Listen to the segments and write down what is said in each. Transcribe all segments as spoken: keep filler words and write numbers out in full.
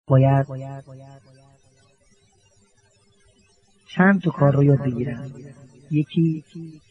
باید چند تا کار رو یاد بگیرن. یکی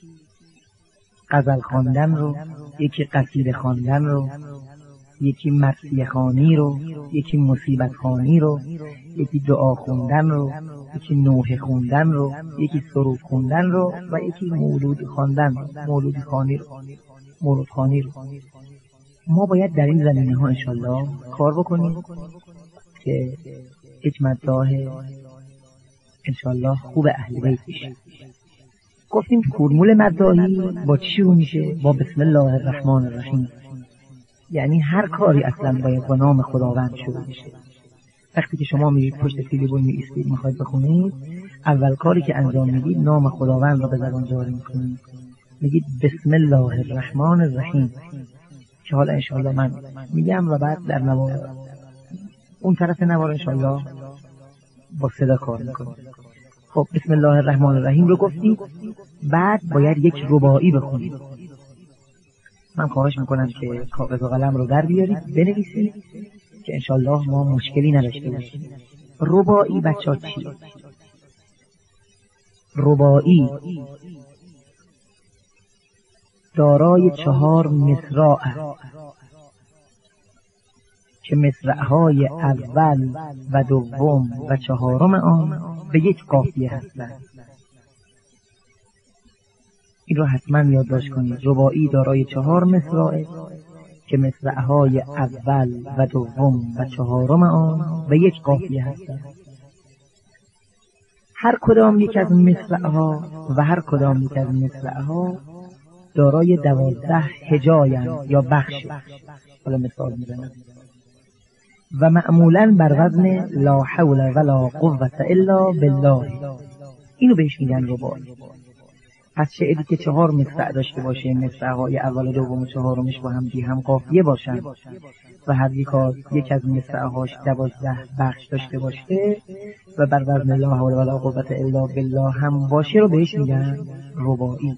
غزل خواندن رو، یکی قصیده خواندن رو، یکی مرثیه خوانی رو، یکی مصیبت خوانی رو، یکی دعا خوندن رو، یکی نوحه خوندن رو، یکی سرود خوندن رو و یکی مولود خواندن رو، مولود خوانی رو، مولود خوانی رو. ما باید در این زمینه ها انشالله کار بکنیم که یک مداح انشالله خوب اهل بیت بشه. گفتیم فرمول مداحی با چی شروع میشه؟ با بسم الله الرحمن الرحیم. یعنی هر کاری اصلا باید با نام خداوند شروع بشه. وقتی که شما میرید پشت تلفن میایستید میخواید بخونید، اول کاری که انجام میدید نام خداوند را به زبان جاری میکنید، میگید بسم الله الرحمن الرحیم، که حالا انشالله من میگم و بعد در نوار اون طرف نوار انشالله با صدا کار میکنید. خب بسم الله الرحمن الرحیم رو گفتید، بعد باید یک رباعی بخونید. من خواهش میکنم که کاغذ و قلم رو در بیارید بنویسید که انشالله ما مشکلی نداشته باشیم. رباعی بچه ها چی؟ رباعی دارای چهار مصرع که مصرعهای اول و دوم و چهارم آن به یک قافیه هستند. این رو حتما یادداشت کنید. رباعی دارای چهار مصرع که مصرعهای اول و دوم و چهارم آن به یک قافیه هستند. هر کدام یک از مصرعها و هر کدام یک از مصرعها دارای دوازده هجایند یا بخش. حالا مثال میزنم. و معمولاً بر وزن لا حول ولا قوة الا بالله. اینو بهش میگن رباعی. پس شعری که چهار مصرع داشته باشه، مصرعهای اول و دوم و چهارمش با هم دی هم قافیه باشن و هر یک یک از مصرعهاش دوازده بخش داشته باشه و بر وزن لا حول ولا قوة الا بالله هم باشه رو بهش میگن رباعی.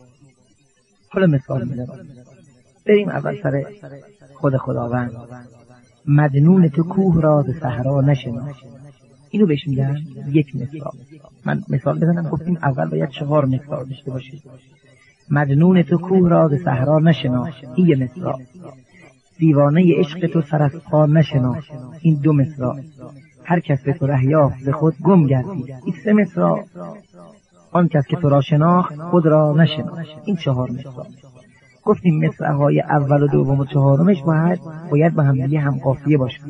حالا مثال میزنم. بریم اول سر خود خداوند. مجنون تو کوه را ز صحرا نشناس. اینو بهش میگن یک مثال. من مثال بزنم. گفتیم اول باید چهار مثال داشته باشه. مجنون تو کوه را ز صحرا نشناس، این یه مثال. دیوانه عشق تو سر از پا نشناس، این دو مثال. هر کس به تو ره یافت ز خود گم گردید، این سه مثال. آن کس که تو را شناخت خود را نشناس، این چهار مثال. گفتیم مصرعهای اول و دوم و چهارمش باید باید با هم دیگه هم قافیه باشه.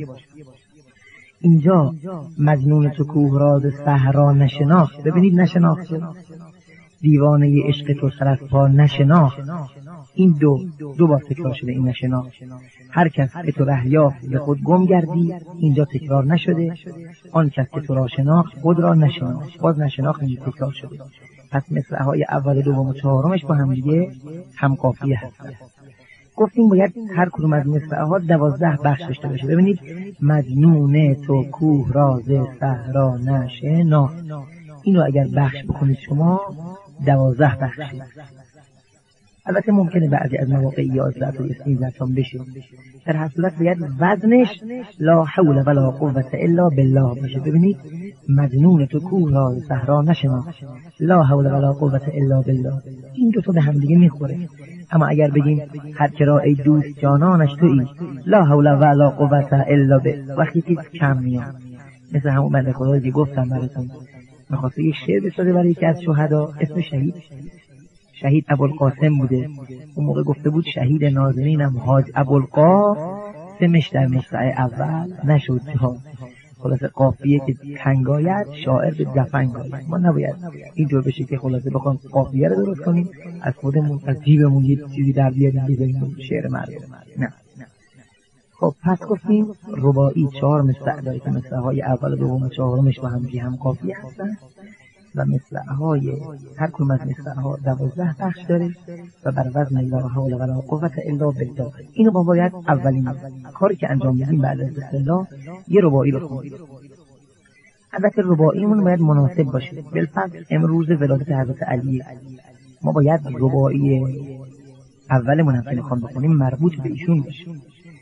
اینجا مجنون تو کوه را ز صحرا نشناخت، ببینید نشناخت، دیوانه عشق تو سر از پا نشناخت، این دو دو بار تکرار شده. این نشناخت. هر کس که تو ره یافت به خود گم گردی، اینجا تکرار نشده. آن کس که تو را شناخت خود را نشناخت، باز نشناخت اینجا تکرار شده. پس مصرعهای اول و دوم و چهارمش با هم دیگه هم قافیه هستند. گفتیم باید هر کدوم از مصرعها دوازده بخش داشته باشه. ببینید مجنون تو کوه را ز صحرا نشناس، اینو اگر بخش بکنید شما دوازده بخشه. البته ممکنه بعضی از مواقع یازده و سیزده هم بشه. در هر صورت باید وزنش لا حول ولا قوة الا بالله باشه. ببینید مجنون تو کوه را ز صحرا نشناس، لا حول ولا قوة الا بالله، این دو تا به هم دیگه میخوره. اما اگر بگیم هر کرا ای دوست جانانش تویی، لا حول ولا قوة الا بالله، وقتی که کم میاد. مثل همون بنده خدایی که گفتم براتون، میخواسته یک شعر بسازه برای یکی از شهدا، اسم شهید شهید ابوالقاسم بوده. اون موقع گفته بود شهید نازنینم حاج ابوالقاسمش در مصرع اول نشد جا. خلاصه قافیه که تنگاید شاعر به دفنگ آید. ما نباید اینطور بشه که خلاصه بخوام قافیه رو درست کنیم از خودمون از جیبمون یه چیزی در بیاریم بذاریم شعر مردم. نه. خب پس گفتیم رباعی چهار مصرع داره که مصرعهای اول و دوم و چهارمش با هم دیگه هم قافیه هستن و مصرعهای هر کدوم از مصرعها دوازده بخش داره و بر وزن لا حول ولا قوة الا بالله. اینو با باید اولین کاری که انجام میدیم بعد از بسم الله یه رباعی بخونیم. البته رباعیمون باید مناسب باشه. بالفعل امروز ولادت حضرت علی ما باید رباعی اولمون هم که میخوام بخونیم مربوط به ایشون باشه.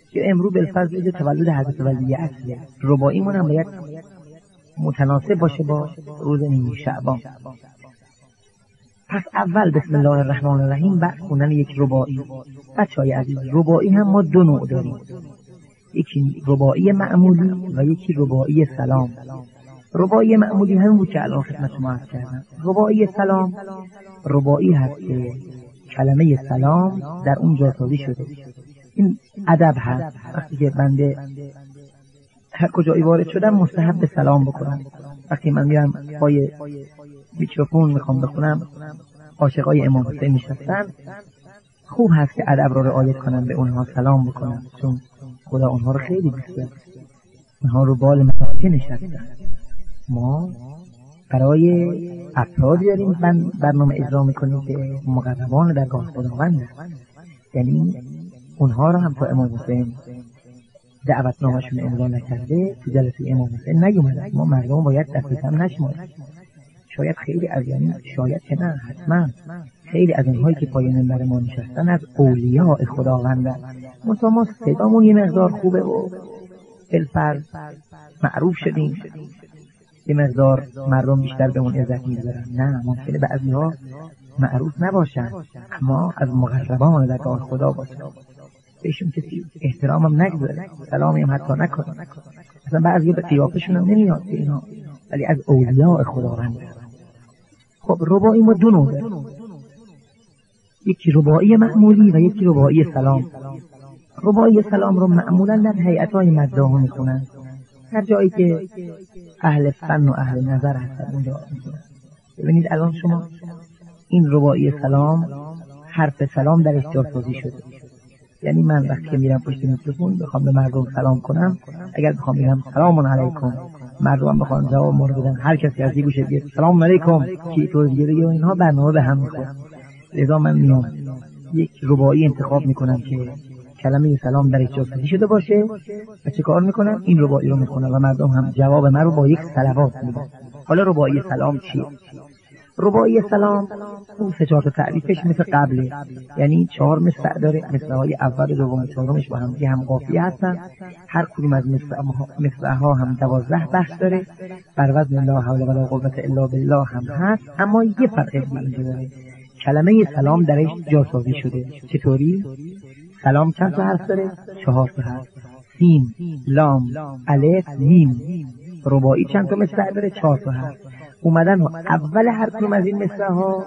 که امروز بالفضل تولد حضرت ولی اصله. رباعیمون هم باید متناسب باشه با روز نیمه شعبان. پس اول بسم الله الرحمن الرحیم بعد خوندن یک رباعی. بچه‌های عزیز، رباعی هم ما دو نوع داریم، یکی رباعی معمولی و یکی رباعی سلام. رباعی معمولی هم بود که الان خدمت شما عرض کردم. رباعی سلام رباعی هست که کلمه سلام در اون جاسازی شده. این ادب هست، وقتی که بنده هر کجایی وارد شدم مستحب سلام بکنم. وقتی من میرم پای میکروفون میخوام بخونم، عاشقای امام حسین نشستن، خوب هست که ادب رو رعایت کنم، به اونها سلام بکنم، چون خدا اونها رو خیلی دوست داره. اونها رو بال ملائکه نشستن. ما برای افرادی داریم برنامه اجرا میکنیم که مقربان درگاه خداوند هستند، یعنی اونها رو هم تا امام حسین دعوتنامه‌شون امضا نکرده تو جلسه امام حسین نیومدن. ما مردم باید دست کم نشماریم. شاید خیلی از یعنی شاید که نه حتما خیلی از اینهایی که پای منبر ما نشستن از اولیاء خداوندن. مثلا ما صدامون یه مقدار خوبه و بالفرض معروف شدیم، یه مقدار مردم بیشتر به اون عزت می‌ذارن. نه، ممکنه بعضی‌ها معروف نباشن اما از مقربان درگاه خدا باشن، بهشون کسی احترام هم نگذاره، سلامی هم حتی نکنه. مثلا بعضی به قیافشون هم نمیاد که اینا، ولی از اولیاء خداوند. خب رباعی ما دو نوع داریم، یکی رباعی معمولی و یکی رباعی سلام. رباعی سلام رو معمولا در هیئت‌های مداح میخونن، هر جایی که اهل فن و اهل نظر هستن اونجا میخونن. ببینید الان شما این رباعی سلام حرف سلام درش جاسازی شده. یعنی من وقتی که میرم پشت میکروفون بخوام به مردم سلام کنم، اگر بخوام بگم سلام علیکم، مردم بخوام جواب ما رو بدن، هر کسی از این گوشه بگه سلام علیکم، کی طور دیگه بگه، و اینها برنامه به هم میخوره. لذا من میام یک رباعی انتخاب میکنم که کلمه سلام درش جاسازی شده باشه و چه کار میکنم؟ این رباعی رو میخونم و مردم هم جواب من رو با یک صلوات میدن. حالا رباعی سلام چیه؟ رباعی سلام اون سه چهار تا تعریفش مثل قبله، یعنی چهار مصرع داره، مصرع‌های اول دوم چهارمش با هم دیگه هم قافیه هستن. هر کدوم از مصرع‌ها هم دوازده بحث داره، بر وزن لا حول ولا قوة الا بالله هم هست. اما یه فرق دیگه اینجا داره، کلمه سلام درش جاسازی شده. چطوری؟ سلام چند تا حرف داره؟ چهار تا حرف، سین، لام، الف، میم. رباعی چند تا مصرع داره؟ چهار تا حرف. اومدن اول هر کدوم از این مصرع ها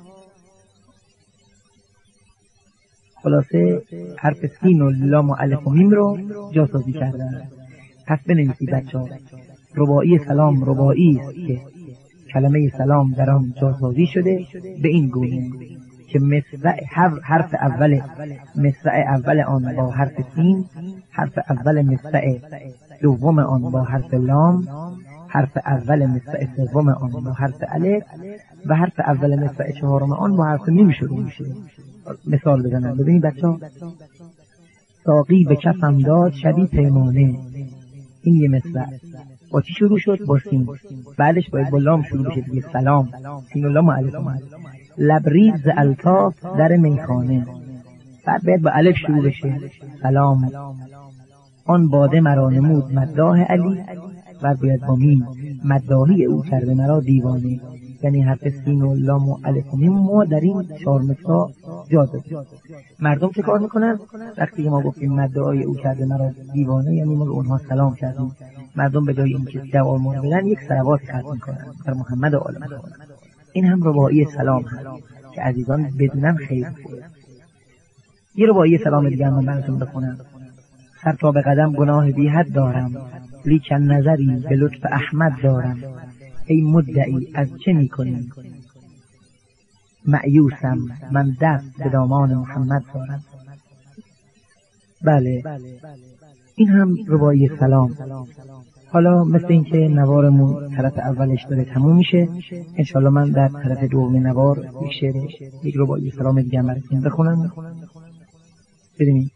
خلاصه حرف سین و لام و الف و میم رو جاسازی کردن. پس بنویسید بچه‌ها، رباعی سلام رباعی است که کلمه سلام در آن جاسازی شده به این گونه که مصرع حرف اول مصرع اول آن با حرف سین، حرف اول مصرع دوم آن با حرف لام، حرف اول مصرع سوم آن با حرف الف و حرف اول مصرع چهارم آن با حرف میم شروع میشه. مثال بزنم، ببینید بچه‌ها، ساقی به کفم داد شبی پیمانه، این یه مصرع با چی شروع شد؟ با سین. بعدش باید با لام شروع بشه دیگه، سلام، سین و لام و الف و الف. لبریز ز الطاف در میخانه، بعد باید با الف شروع بشه، سلام. آن باده مرا نمود مداح علی، و باید با میم، مداحی او کرده مرا دیوانه. یعنی حرف سین و لام و الف و میم ما در این چهار مصرع جا دادیم. مردم چه کار میکنن؟ وقتی ما گفتیم مداحی او کرده مرا دیوانه، یعنی ما به اونها سلام کردیم. مردم به جای اینکه جواب ما بدن یک صلوات ختم میکنن بر محمد و آل محمد. این هم رباعی سلام هست که عزیزان بدونن خیلی خوبه. یه رباعی سلام دیگه من براتون بخونم. سر تا به قدم گناه بی حد دارم، لیکن نظری به لطف احمد دارم. ای مدعی از چه میکنی؟ مأیوسم من دست به دامان محمد دارم. بله، این هم رباعی سلام. حالا مثل اینکه نوارمون طرف اولش داره تموم میشه، انشالله من در طرف دوم نوار یک شعر یک رباعی سلام دیگه براتون بخونم. ببینید،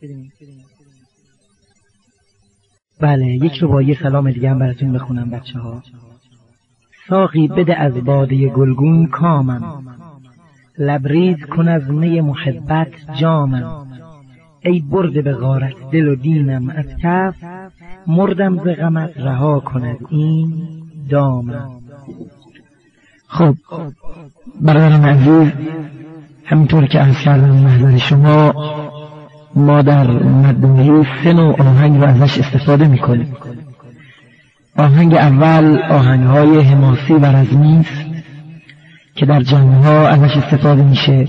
بله، یک رباعی سلام دیگه براتون بخونم بچه‌ها. ساقی بده از باده گلگون کامم، لبریز کن از می محبت جامم. ای برده به غارت دل و دینم از کف، مردم ز غمت رها کند این دامم. خب برادران عزیز، همینطور که عرض کردم محضر شما، ما در مدنهی سه نوع آهنگ رو ازش استفاده میکنیم. آهنگ اول آهنگ‌های حماسی و رزمی است که در جنگ‌ها ازش استفاده میشه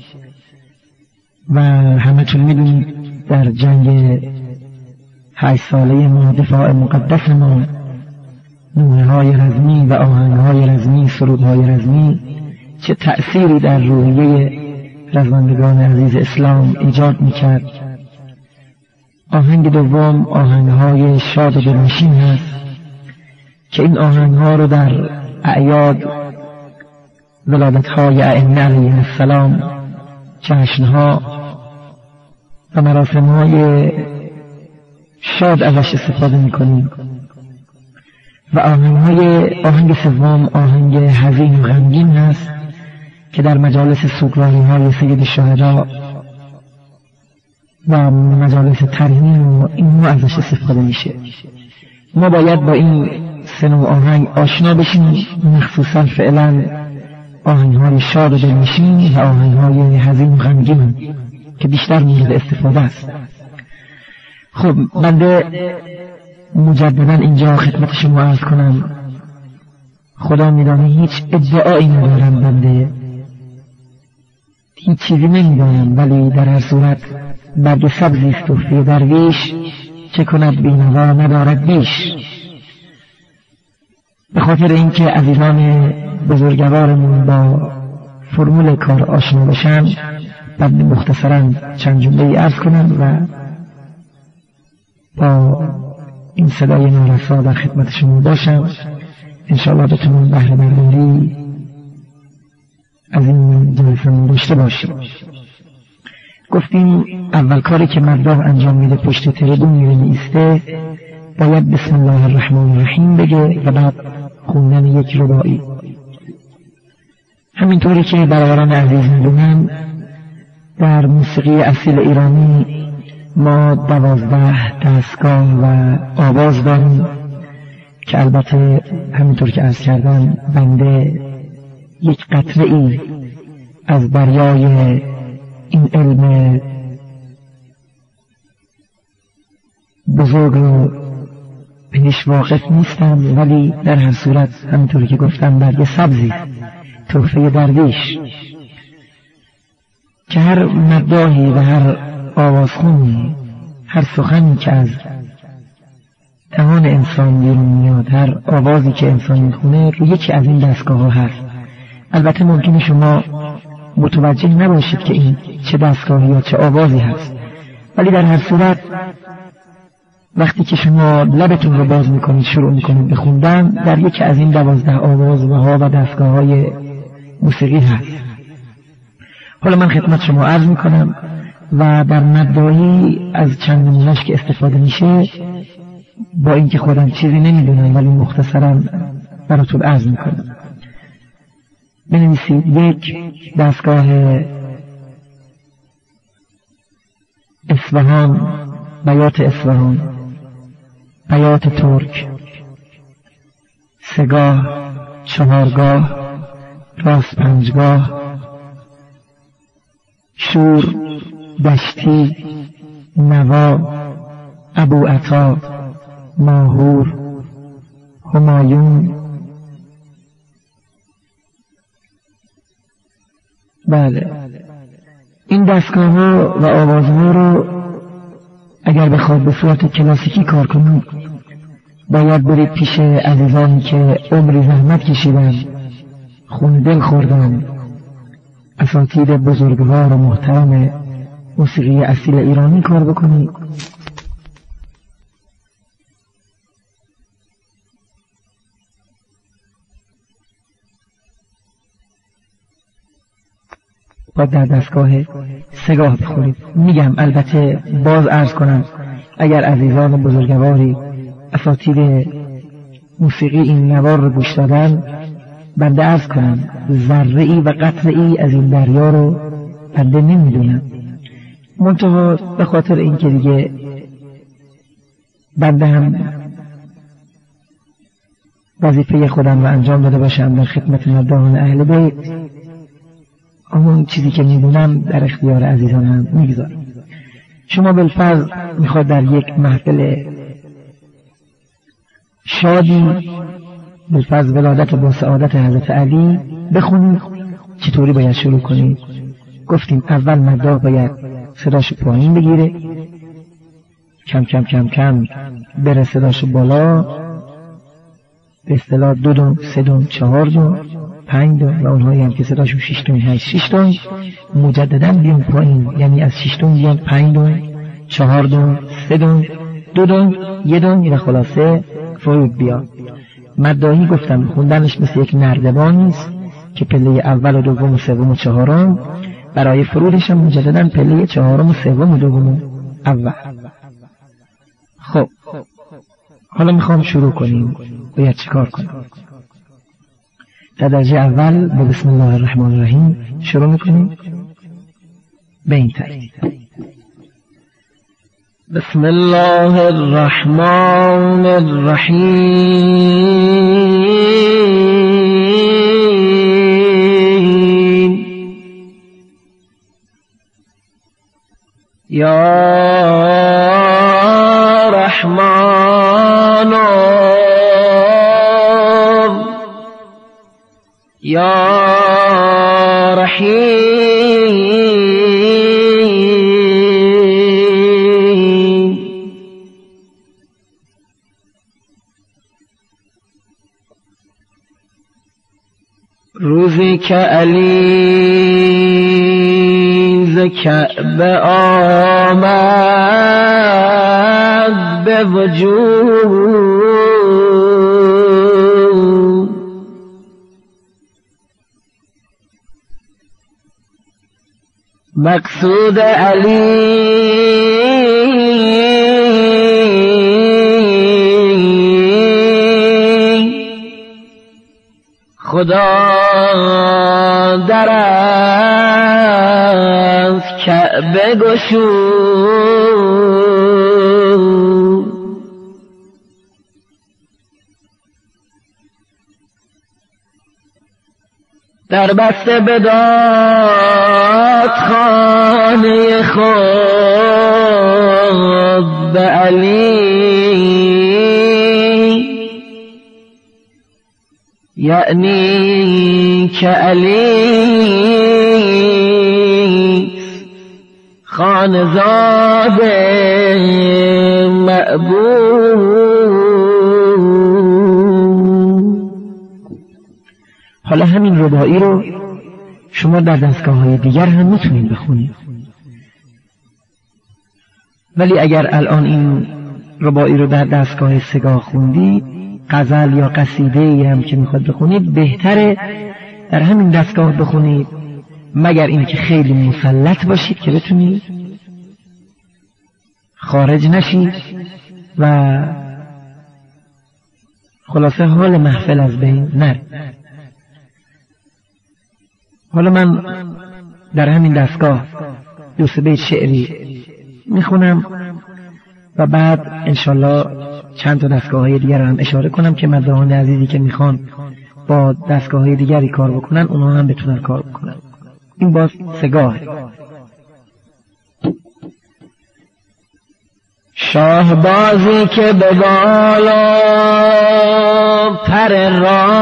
و همتون میدونید در جنگ هشت ساله ما، دفاع مقدس ما، نوحه‌های رزمی و آهنگ‌های رزمی، سرودهای رزمی چه تأثیری در روحیه رزمندگان عزیز اسلام ایجاد میکرد. آهنگ دوم آهنگ‌های شاد و دلنشین هست که این آهنگ‌ها رو در اعیاد، ولادت‌های ائمه علیهم السلام، جشن‌ها و مراسم‌های شاد ازش استفاده می‌کنیم. و آهنگ‌های آهنگ سوم آهنگ حزین و غمگین هست که در مجالس سوگواری‌های سید الشهدا و مجالس ترحیم و این ازش استفاده میشه. ما باید با این سه نوع آهنگ آشنا بشیم، مخصوصا فعلا آهنگ‌های شاد و دلنشین و آهنگ‌های حزین و غمگین که بیشتر مورد استفاده است. خب بنده مجددا اینجا خدمت شما عرض کنم، خدا میدانه هیچ ادعایی ندارم، بنده هیچ چیزی نمیدانم، ولی در هر صورت برگ سبزی است و فی درویش چه کند بینوا ندارد بیش. به خاطر اینکه عزیزان بزرگوارمون با فرمول کار آشنا بشن، بنده مختصرا چند جمله عرض کنم و با این صدای نارسا در خدمت شما باشم. انشاءالله بتونم بهره برداری از این جلسه داشته باشیم. گفتیم اول کاری که مردم انجام میده پشت تریبون میره میسته، باید بسم الله الرحمن الرحیم بگه و بعد خوندن یک رباعی. همینطوری که برادران عزیز میدونن در موسیقی اصیل ایرانی ما دوازده دستگاه و آواز داریم که البته همینطور که عرض کردم بنده یک قطره ای از دریای این علم بزرگ رو بهش واقف نیستم، ولی در هر صورت همینطوری که گفتم برگ سبزی، تحفه درویش، که هر مداحی و هر آوازخونی، هر سخنی که از دهان انسان بیرون میاد، هر آوازی که انسان میخونه روی یکی از این دستگاه ها هست. البته ممکنه شما متوجه نباشید که این چه دستگاهی یا چه آوازی هست، ولی در هر صورت وقتی که شما لبتون رو باز میکنید شروع میکنید به خوندن، در یکی از این دوازده آواز و ها و دستگاه های موسیقی هست. حالا من خدمت شما عرض میکنم و در مدعی از چند نمونه‌اش که استفاده میشه، با اینکه خودم چیزی نمیدونم ولی مختصرا براتون عرض میکنم. بنویسید یک دستگاه اصفهان، بیات اصفهان، بیات ترک، سگاه، چهارگاه، راست پنجگاه، شور، دشتی، نوا، ابو عطا، ماهور، همایون. بله، این دستگاه ها و آواز ها رو اگر بخواد به صورت کلاسیکی کار کنید باید برید پیش عزیزانی که عمری زحمت کشیدن، خون دل خوردن، اساتید بزرگوار و محترم موسیقی اصیل ایرانی کار بکنید. باید در دستگاه سگاه بخورید. میگم البته باز عرض کنم اگر عزیزان بزرگواری اساتید موسیقی این نوار رو گوش دادن، بنده عرض کنم ذره ای و قطره ای از این دریا رو بنده نمیدونم، منتها به خاطر اینکه دیگه بنده هم وظیفه خودم رو انجام داده باشم در خدمت مردان اهل بیت، اون چیزی که میدونم در اختیار عزیزانم میگذارم. شما بالفرض میخواد در یک محفل شادی بالفرض ولادت با سعادت حضرت علی بخونید، چطوری باید شروع کنید؟ گفتیم اول مداح باید صداشو پایین بگیره، کم کم کم کم بره صداشو بالا، به اصطلاح دو دون، سه دون، چهار دون، پنج دون و اونهایی هم که صداشو شش دون، هشت شش دون مجددا بیان پایین، یعنی از شش دون بیان پنج دون، چهار دون، سه دون، دو دون، یه دون و خلاصه فرود بیاد. مداحی گفتم خوندنش مثل یک نردبان نیست که پله اول و دوم و سوم و چهارم، برای فرودش هم مجددا پله چهارم و سوم و دوم و اول. خب حالا میخوام شروع کنیم. باید چیکار کنیم؟ در درجه اول با بسم الله الرحمن الرحیم شروع میکنیم به این ترتیب: بسم الله الرحمن الرحیم. یا رحمان یا رحیم. روزی که علی ز کعبه آمد به وجود، مقصود علی خدا در از کعبه گشود، در بسته بداد خانه خود به علی، یعنی که علی خانزاد معبود. حالا همین رباعی رو شما در دستگاه‌های دیگر هم میتونید بخونید، ولی اگر الان این رباعی رو در دستگاه سگاه خوندید، غزل یا قصیده هم که میخواد بخونید، بهتره در همین دستگاه بخونید، مگر اینکه خیلی مسلط باشید که بتونید خارج نشید و خلاصه حال محفل از بین نره. حالا من در همین دستگاه دو سه بیت شعری میخونم و بعد انشالله چند تا دستگاه های دیگر هم اشاره کنم که مداحان عزیزی که میخوان با دستگاه های دیگری کار بکنن اونا هم بتونن کار بکنن. این باز سگاه. شاه بازی که به بالا پر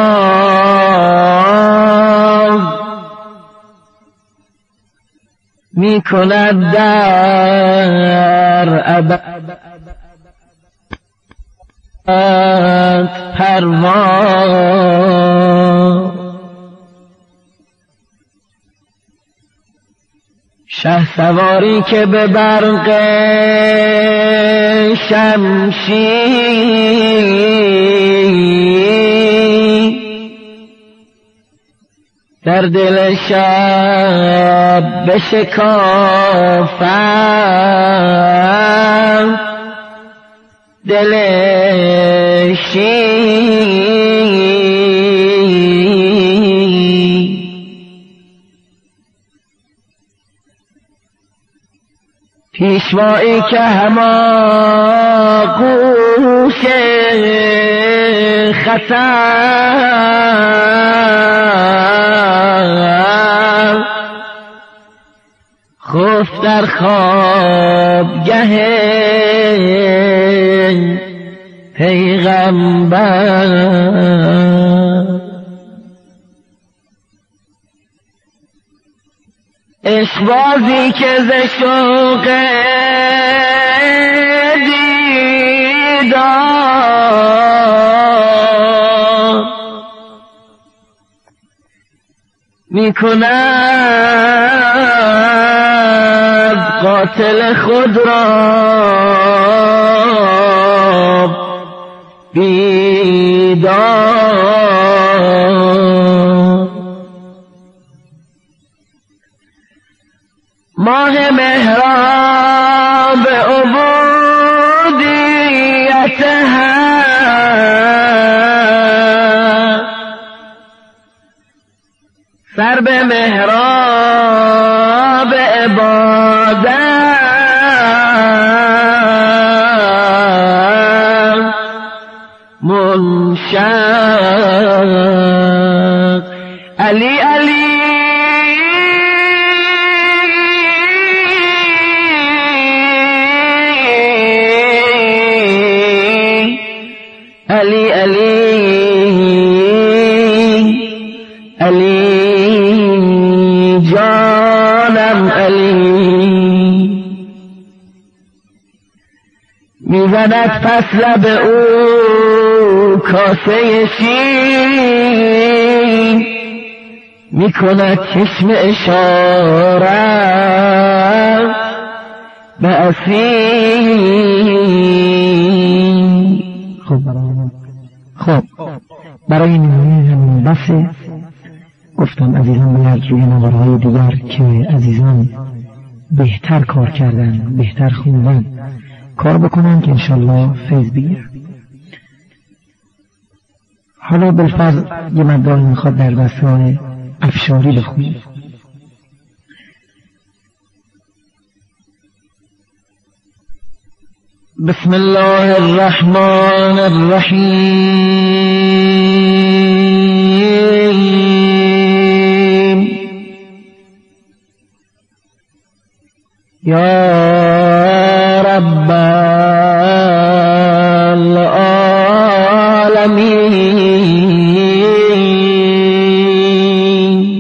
راز می کند در ابد پرواز، شه سواری که به برق شمشیر در دل شب بشکافد دل شیر. پیشوایی که هما گوش خطر خفت در خوابگه پیغمبر عشقبازی که ز شوق دیدار میکند قاتل خود را بیدار. ماه مهراب عبودیت هست سر به محراب عبادت منشق. علی علی علی علی علی جانم علی میزند پس لب او کاسه شیر میکند چشم اشارت به اسیر. خب خب برای نمونه همین بسه گفتم عزیزان باید روی نوارهای دیگر که عزیزان بهتر کار کردن بهتر خوندن کار بکنن که انشالله فیض بگیر. حالا بالفرض یه مداری میخواد در بسای افشاری بخونید. بسم الله الرحمن الرحیم. یا رب العالمین.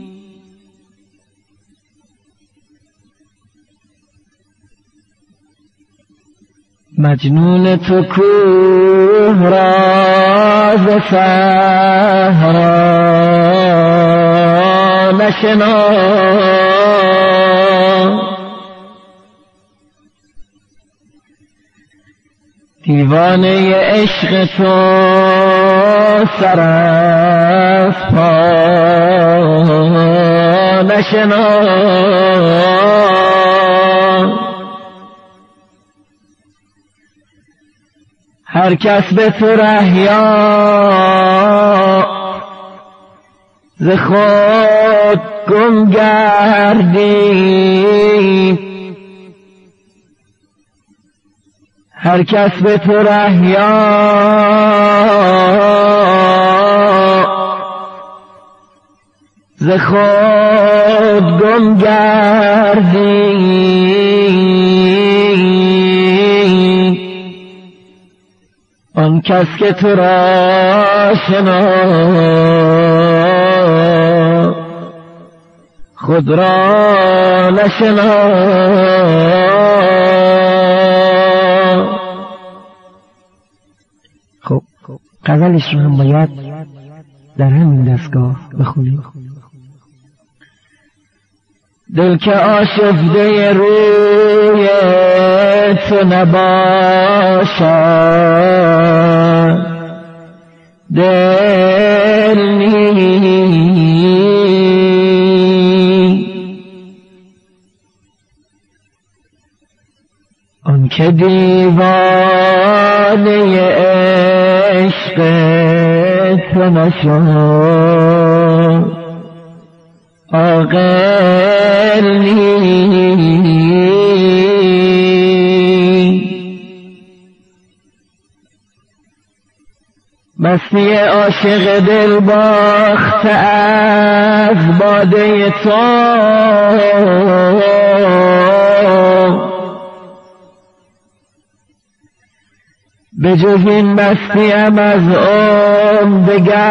مجنون تو کوه راز صحرا نشناس دیوانه عشق تو سر از پا نشناس. هر کس به تو رهیا ز خود گم گردی. هر کس به تو رهیا ز خود گم گردی. آن کس که تو را شناس خود را نشناس. خب غزلش رو هم باید در همین دستگاه بخونیم. دل که آشفته روی تو نباشد دل نیست. آن که دیوانه عشق تو نشد عاقل نیست. مستی عاشق دل باخته از باده تو، به جز این مستیم از عمر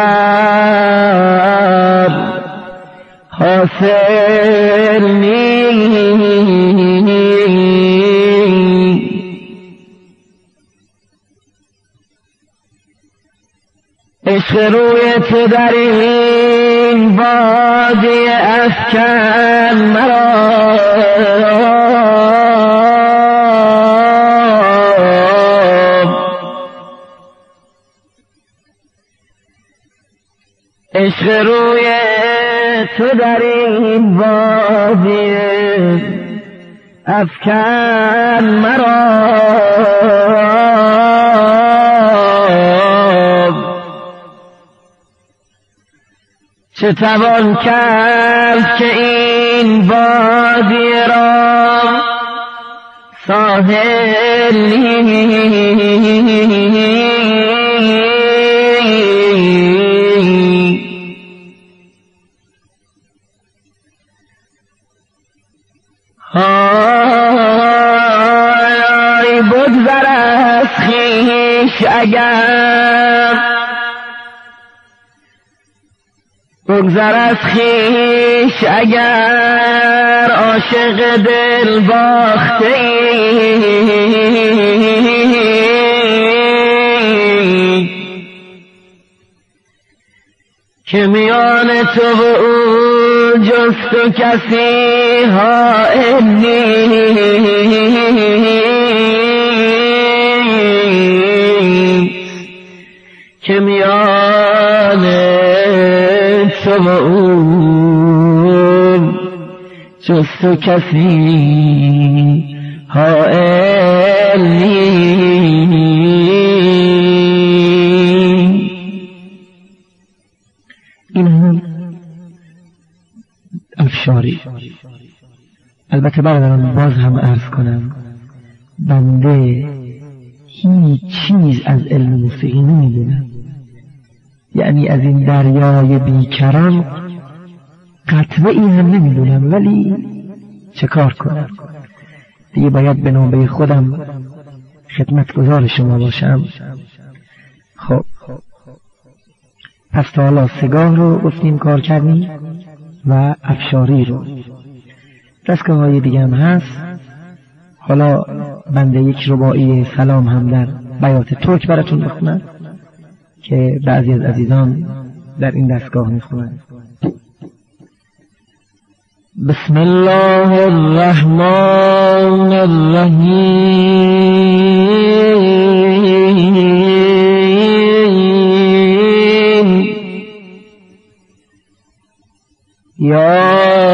دگر حاصل نیست. عشق روی تو در این وادی افکن مرا، عشق روی تو در این وادی افکن مرا، چه توان کرد که این وادی را ساحل های بگذر از خویش اگر، بگذر از خویش اگر عاشق دل باخته ای، که میان تو و او جز تو کسی حائل نیست، که میان تو و او جز تو کسی حائل نیست. این هم افشاری. البته برادران باز هم عرض کنم بنده هیچ چیز از علم موسیقی نمیدونم، یعنی از این دریای بیکران قطعه این هم نمیدونم، ولی چه کار کنم دیگه، باید به نوبه خودم خدمتگزار شما باشم. خب پس تا حالا سگاه رو گفتیم کار کردیم و افشاری رو، دستگاه های دیگه هم هست. حالا بنده یک رباعی سلام هم در بیات ترک براتون بخونم که بعضی از عزیزان در این دستگاه میخونند. بسم الله الرحمن الرحیم. یا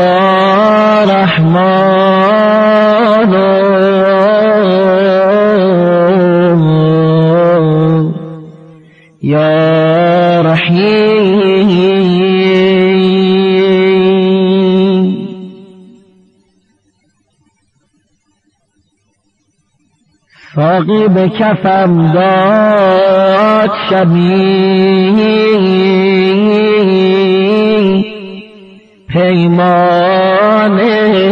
رحمان یا رحیم. ساقی به کفم داد شبی پیمانه،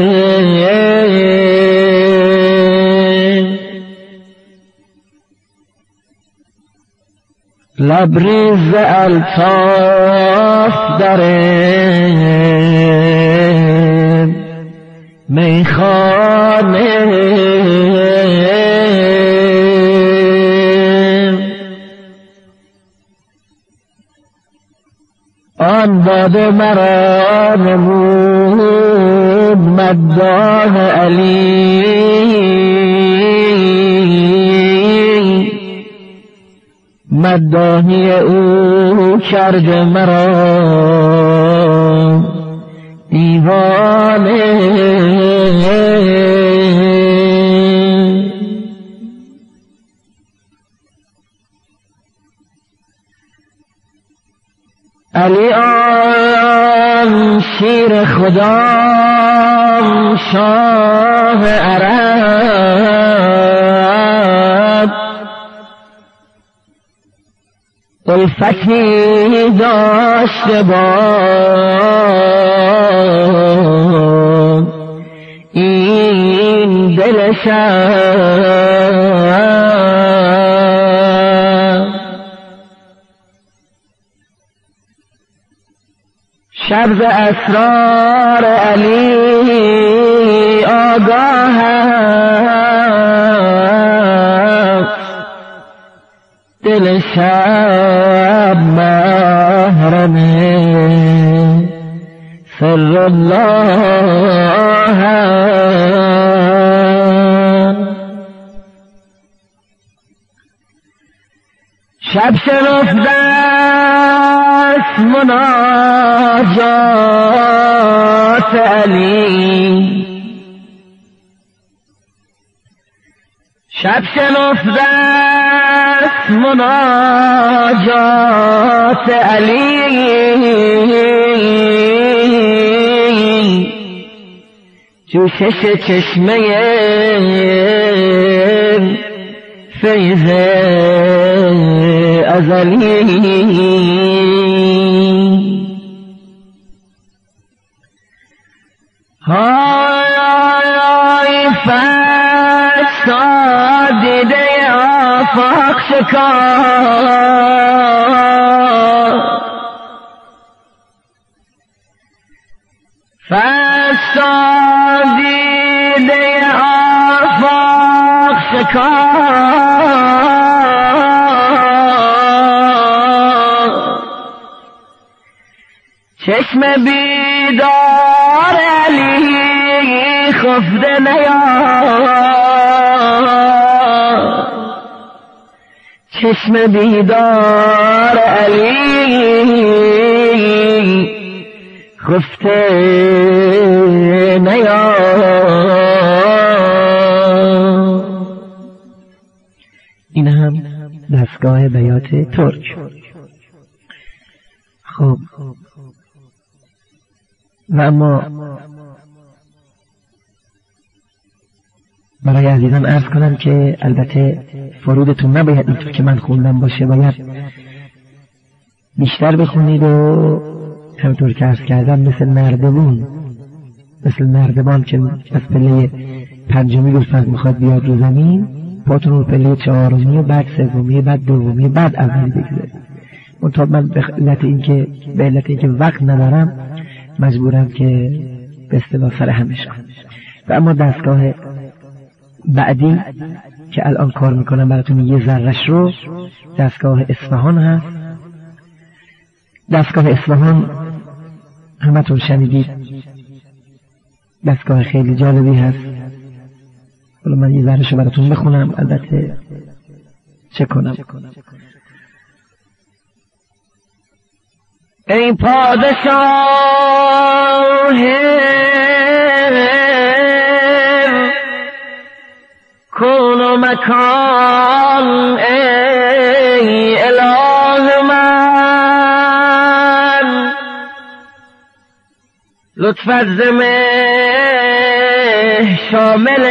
لبریز الطاف در میخانه، آن باده مرا نمود مداح علی، مداحی او کرد مرا دیوانه. علی آن شیر خدا شاه عرب، الفتی داشته باد این دل شب، شب ز اسرار علی آگاه است، دل شب محرم سر الله است. شب شنفته است مناجات علی، شب شنفته است مناجات علی، جوشش چشمه فیض ازلی. های های فساد دیده آفاق شکار، فساد دیده آفاق شکار، چشم بیدار علی خفته نیار، چشم بیدار علی خفته نیار. این هم دستگاه بیات ترک. خب و اما برای عزیزان عرض کنم که البته فرودتون نباید اینطور که من خوندم باشه، باید بیشتر بخونید و همطور که عرض کردم مثل نردبون، مثل نردبان که از پله پنجمی گلفرد میخواد بیاد رو زمین، پاتون رو پله چهارمی و بعد سومی بعد دومی بعد اولی بگذارید. منتها من به علت اینکه به علت اینکه وقت ندارم مجبورم که به اصطلاح سر همش کنم. و اما دستگاه بعدی که الان کار میکنم براتون یه ذره‌اش رو، دستگاه اصفهان هست. دستگاه اصفهان همتون شنیدید، دستگاه خیلی جالبی هست. حالا من یه ذره‌شو براتون بخونم، البته چه کنم. ای پادشاه کون و مکان، ای اله من لطفت زمه شامل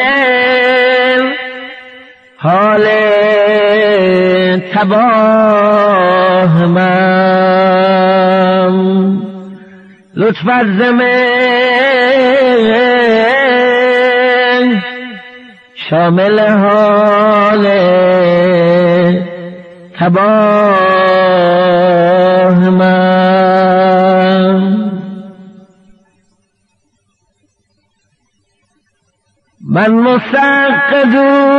حال تباه من، لطفت زمه شامل حال تباه من. من مستقد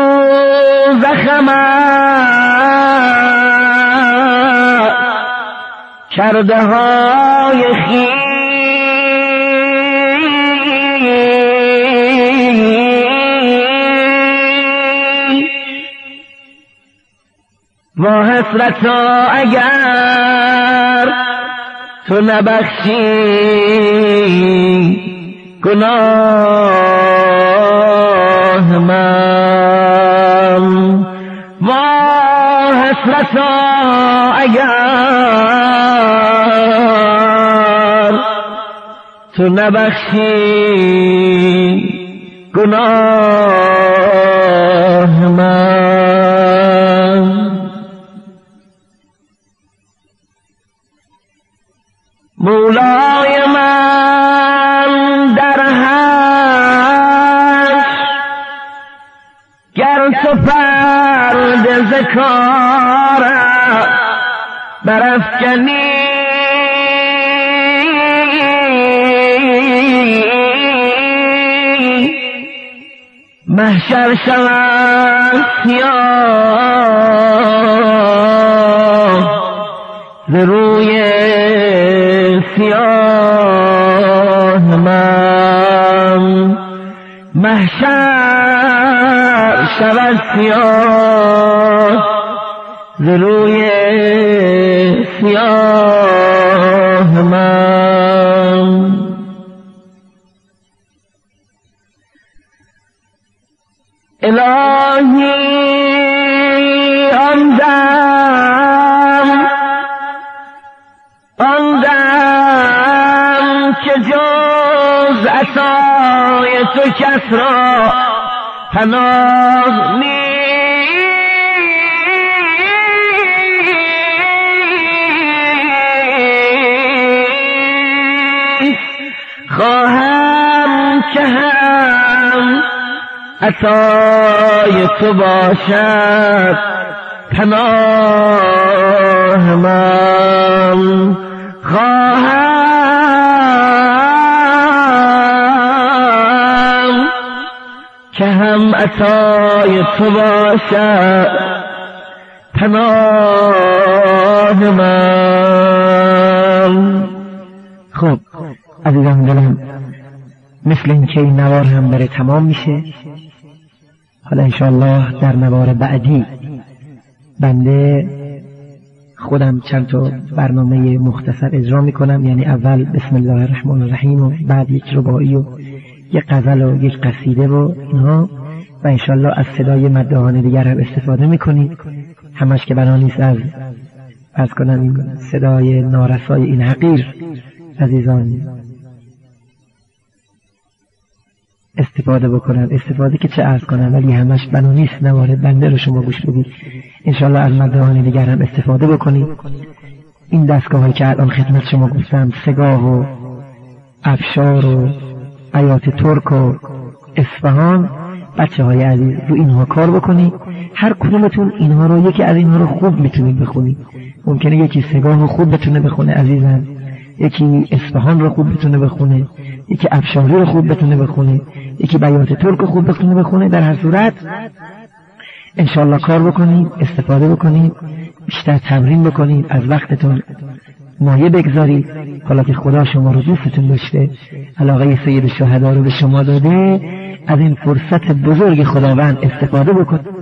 زخمت کرده های خیش و حسرتا اگر تو نبخشی گناه من، و حسرتا اگر تو نبخشی گناه من. مولای من در هست گر تو پرده ز کارم برافکنی محشر شود سیاه ز روی سیاه من محشر شود سیاه ز روی سیاه من الهی آن دم آن دم که جز عطای تو کس را پناه نیست خواهم که هم عطای تو باشد پناه من خواهم که هم عطای تو باشد پناه من. خب عزیزان دلم، مثل این که این نوار هم داره تمام میشه. حالا انشاءالله در نوار بعدی بنده خودم چند تا برنامه مختصر اجرا میکنم، یعنی اول بسم الله الرحمن الرحیم و بعد یک رباعی و یک غزل و یک قصیده و اینها، و انشاءالله از صدای مداحان دیگر هم استفاده میکنید. همش که بنا نیست از از کنم این صدای نارسای این حقیر عزیزان استفاده بکنن، استفاده که چه عرض کنن، ولی همش بنا نیست نوار بنده رو شما گوش بدید. انشاءالله از مداحان دیگر هم استفاده بکنید. این دستگاه هایی که الان خدمت شما گفتم، سگاه و افشار و آیات ترک و اصفهان، بچه های عزیز رو اینها کار بکنید. هر کدومتون اینها رو، یکی از اینها رو خوب میتونید بخونید. ممکنه یکی سگاه رو خوب بتونه بخونه عزیزان، یکی اصفهان رو خوب بتونه بخونه، یکی افشاری رو خوب بتونه بخونه، یکی بیات ترک رو خوب بتونه بخونه. در هر صورت انشالله کار بکنید، استفاده بکنید، بیشتر تمرین بکنید، از وقتتون مایه بگذارید. حالا که خدا شما رو دوستتون داشته، علاقه سید الشهدا رو به شما داده، از این فرصت بزرگ خداوند استفاده بکنید.